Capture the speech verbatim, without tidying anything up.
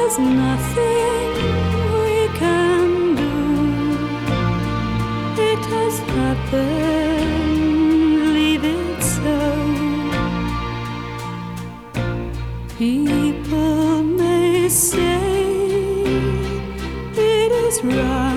is nothing we can do. It has happened, leave it so. People may say it is right.